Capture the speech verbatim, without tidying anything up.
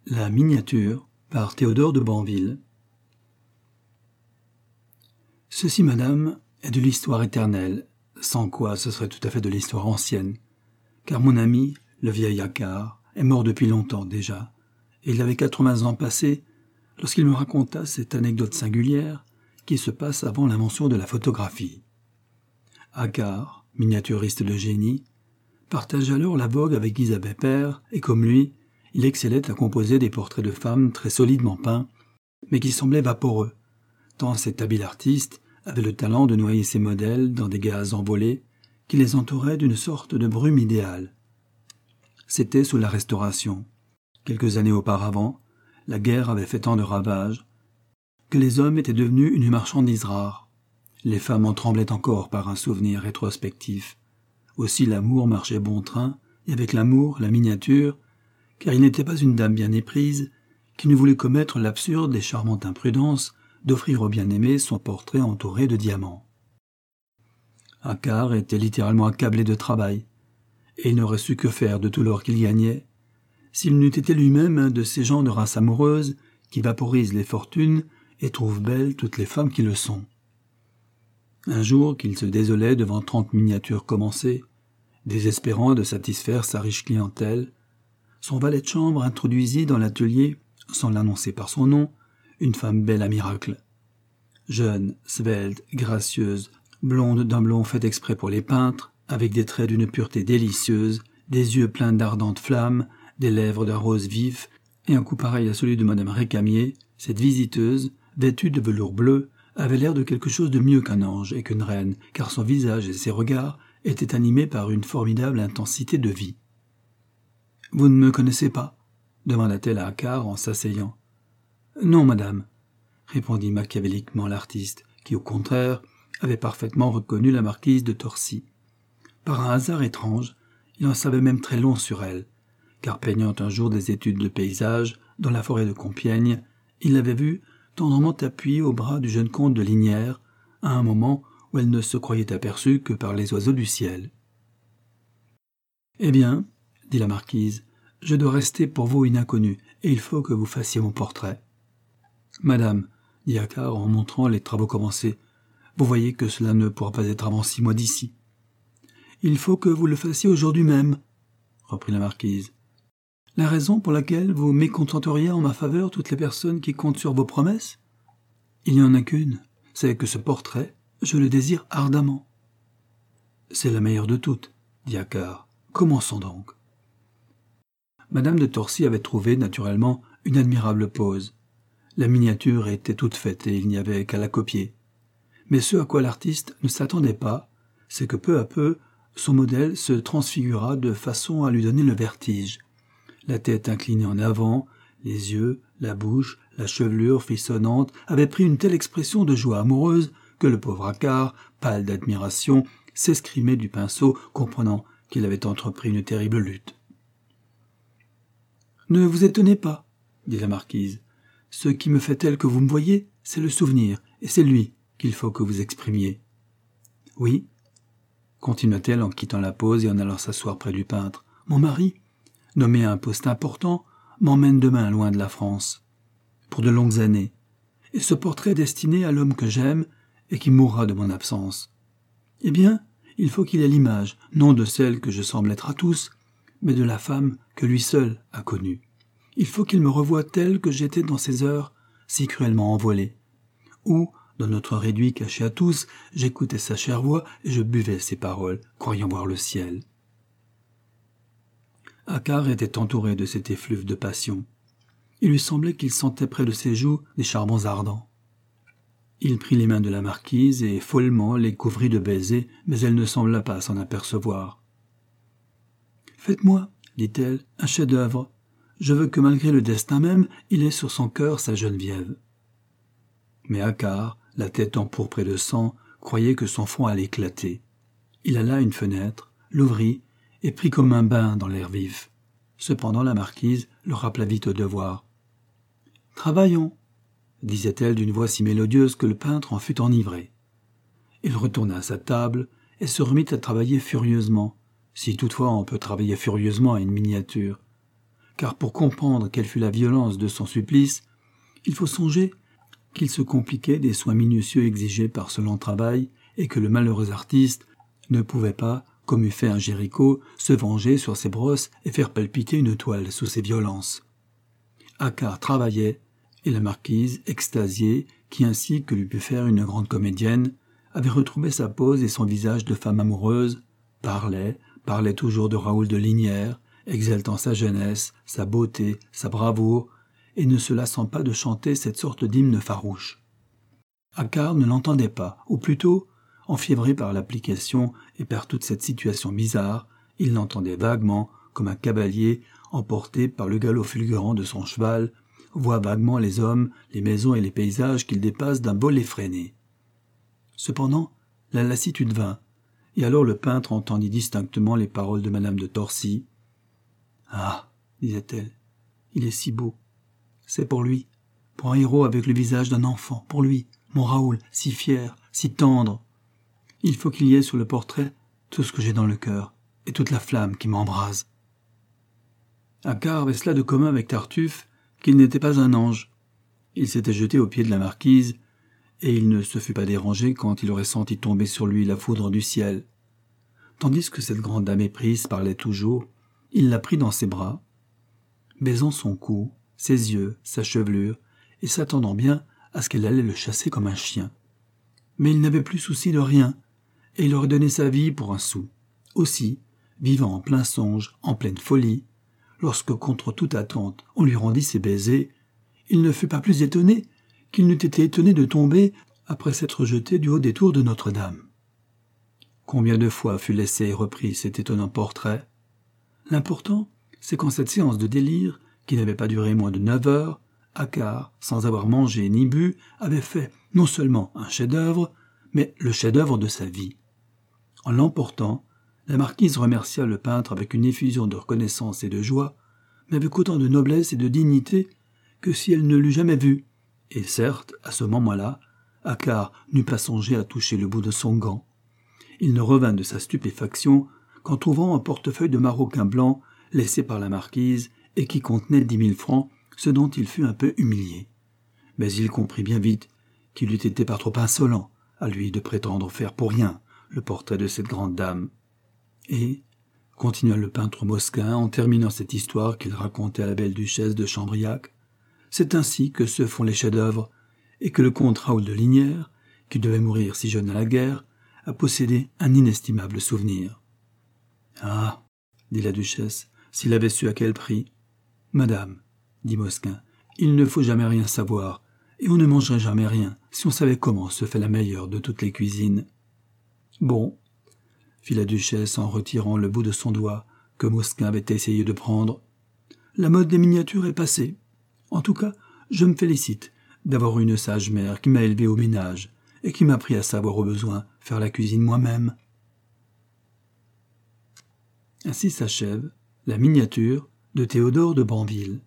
La miniature par Théodore de Banville. Ceci, madame, est de l'histoire éternelle, sans quoi ce serait tout à fait de l'histoire ancienne, car mon ami, le vieil Accard, est mort depuis longtemps déjà, et il avait quatre-vingts ans passés lorsqu'il me raconta cette anecdote singulière qui se passe avant l'invention de la photographie. Accard, miniaturiste de génie, partage alors la vogue avec Isabelle Père, et comme lui, il excellait à composer des portraits de femmes très solidement peints, mais qui semblaient vaporeux, tant cet habile artiste avait le talent de noyer ses modèles dans des gaz envolés qui les entouraient d'une sorte de brume idéale. C'était sous la Restauration. Quelques années auparavant, la guerre avait fait tant de ravages que les hommes étaient devenus une marchandise rare. Les femmes en tremblaient encore par un souvenir rétrospectif. Aussi l'amour marchait bon train, et avec l'amour, la miniature, car il n'était pas une dame bien éprise qui ne voulait commettre l'absurde et charmante imprudence d'offrir au bien-aimé son portrait entouré de diamants. Accard était littéralement accablé de travail, et il n'aurait su que faire de tout l'or qu'il gagnait, s'il n'eût été lui-même un de ces gens de race amoureuse qui vaporisent les fortunes et trouvent belles toutes les femmes qui le sont. Un jour qu'il se désolait devant trente miniatures commencées, désespérant de satisfaire sa riche clientèle, son valet de chambre introduisit dans l'atelier, sans l'annoncer par son nom, une femme belle à miracle. Jeune, svelte, gracieuse, blonde d'un blond fait exprès pour les peintres, avec des traits d'une pureté délicieuse, des yeux pleins d'ardentes flammes, des lèvres d'un rose vif, et un cou pareil à celui de madame Récamier, cette visiteuse, vêtue de velours bleu, avait l'air de quelque chose de mieux qu'un ange et qu'une reine, car son visage et ses regards étaient animés par une formidable intensité de vie. « Vous ne me connaissez pas ?» demanda-t-elle à Accard en s'asseyant. « Non, madame, » répondit machiavéliquement l'artiste, qui, au contraire, avait parfaitement reconnu la marquise de Torcy. Par un hasard étrange, il en savait même très long sur elle, car peignant un jour des études de paysage dans la forêt de Compiègne, il l'avait vue tendrement appuyée au bras du jeune comte de Lignières, à un moment où elle ne se croyait aperçue que par les oiseaux du ciel. « Eh bien, dit la marquise, je dois rester pour vous une inconnue, et il faut que vous fassiez mon portrait. »« Madame, dit Accard en montrant les travaux commencés, vous voyez que cela ne pourra pas être avant six mois d'ici. »« Il faut que vous le fassiez aujourd'hui même, » reprit la marquise. « La raison pour laquelle vous mécontenteriez en ma faveur toutes les personnes qui comptent sur vos promesses ? Il n'y en a qu'une, c'est que ce portrait, je le désire ardemment. »« C'est la meilleure de toutes, » dit Accard. « Commençons donc. » Madame de Torcy avait trouvé, naturellement, une admirable pose. La miniature était toute faite et il n'y avait qu'à la copier. Mais ce à quoi l'artiste ne s'attendait pas, c'est que peu à peu, son modèle se transfigura de façon à lui donner le vertige. La tête inclinée en avant, les yeux, la bouche, la chevelure frissonnante avaient pris une telle expression de joie amoureuse que le pauvre Accard, pâle d'admiration, s'escrimait du pinceau, comprenant qu'il avait entrepris une terrible lutte. « Ne vous étonnez pas, dit la marquise. Ce qui me fait tel que vous me voyez, c'est le souvenir, et c'est lui qu'il faut que vous exprimiez. »« Oui, » continua-t-elle en quittant la pose et en allant s'asseoir près du peintre, « mon mari, nommé à un poste important, m'emmène demain loin de la France, pour de longues années, et ce portrait est destiné à l'homme que j'aime et qui mourra de mon absence. Eh bien, il faut qu'il ait l'image, non de celle que je semble être à tous, mais de la femme que lui seul a connue. Il faut qu'il me revoie tel que j'étais dans ces heures si cruellement envolées, où, dans notre réduit caché à tous, j'écoutais sa chère voix et je buvais ses paroles, croyant voir le ciel. » Accard était entouré de cet effluve de passion. Il lui semblait qu'il sentait près de ses joues des charbons ardents. Il prit les mains de la marquise et follement les couvrit de baisers, mais elle ne sembla pas s'en apercevoir. « Faites-moi, dit-elle, un chef-d'œuvre. Je veux que malgré le destin même, il ait sur son cœur sa Geneviève. » Mais Accard, la tête empourprée de sang, croyait que son front allait éclater. Il alla à une fenêtre, l'ouvrit et prit comme un bain dans l'air vif. Cependant la marquise le rappela vite au devoir. « Travaillons, » disait-elle d'une voix si mélodieuse que le peintre en fut enivré. Il retourna à sa table et se remit à travailler furieusement, si toutefois on peut travailler furieusement à une miniature. car pour comprendre quelle fut la violence de son supplice, il faut songer qu'il se compliquait des soins minutieux exigés par ce long travail et que le malheureux artiste ne pouvait pas, comme eût fait un Géricault, se venger sur ses brosses et faire palpiter une toile sous ses violences. Accard travaillait, et la marquise, extasiée, qui ainsi que lui put faire une grande comédienne, avait retrouvé sa pose et son visage de femme amoureuse, parlait, parlait toujours de Raoul de Lignières, exaltant sa jeunesse, sa beauté, sa bravoure, et ne se lassant pas de chanter cette sorte d'hymne farouche. Accard ne l'entendait pas, ou plutôt, enfiévré par l'application et par toute cette situation bizarre, il l'entendait vaguement, comme un cavalier emporté par le galop fulgurant de son cheval, voit vaguement les hommes, les maisons et les paysages qu'il dépasse d'un vol effréné. Cependant, la lassitude vint, et alors le peintre entendit distinctement les paroles de madame de Torcy. « Ah, disait-elle, il est si beau. C'est pour lui, pour un héros avec le visage d'un enfant, pour lui, mon Raoul, si fier, si tendre. Il faut qu'il y ait sur le portrait tout ce que j'ai dans le cœur, et toute la flamme qui m'embrase. » Accard avait cela de commun avec Tartuffe, qu'il n'était pas un ange. Il s'était jeté aux pieds de la marquise, et il ne se fut pas dérangé quand il aurait senti tomber sur lui la foudre du ciel. Tandis que cette grande dame éprise parlait toujours, il la prit dans ses bras, baisant son cou, ses yeux, sa chevelure, et s'attendant bien à ce qu'elle allait le chasser comme un chien. Mais il n'avait plus souci de rien, et il aurait donné sa vie pour un sou. Aussi, vivant en plein songe, en pleine folie, lorsque, contre toute attente, on lui rendit ses baisers, il ne fut pas plus étonné qu'il n'eût été étonné de tomber après s'être jeté du haut des tours de Notre-Dame. Combien de fois fut laissé et repris cet étonnant portrait? L'important, c'est qu'en cette séance de délire, qui n'avait pas duré moins de neuf heures, Accard, sans avoir mangé ni bu, avait fait non seulement un chef-d'œuvre, mais le chef-d'œuvre de sa vie. En l'emportant, la marquise remercia le peintre avec une effusion de reconnaissance et de joie, mais avec autant de noblesse et de dignité que si elle ne l'eût jamais vu. Et certes, à ce moment-là, Accard n'eût pas songé à toucher le bout de son gant. Il ne revint de sa stupéfaction qu'en trouvant un portefeuille de maroquin blanc laissé par la marquise et qui contenait dix mille francs, ce dont il fut un peu humilié. Mais il comprit bien vite qu'il eût été par trop insolent à lui de prétendre faire pour rien le portrait de cette grande dame. Et, continua le peintre Mosquin en terminant cette histoire qu'il racontait à la belle duchesse de Chambriac, c'est ainsi que se font les chefs-d'œuvre, et que le comte Raoul de Lignières, qui devait mourir si jeune à la guerre, a possédé un inestimable souvenir. « Ah, dit la duchesse, s'il avait su à quel prix. »« Madame, dit Mosquin, il ne faut jamais rien savoir, et on ne mangerait jamais rien si on savait comment se fait la meilleure de toutes les cuisines. »« Bon, fit la duchesse en retirant le bout de son doigt que Mosquin avait essayé de prendre. La mode des miniatures est passée. En tout cas, je me félicite d'avoir une sage mère qui m'a élevé au ménage et qui m'a appris à savoir au besoin faire la cuisine moi-même. Ainsi s'achève la miniature de Théodore de Banville.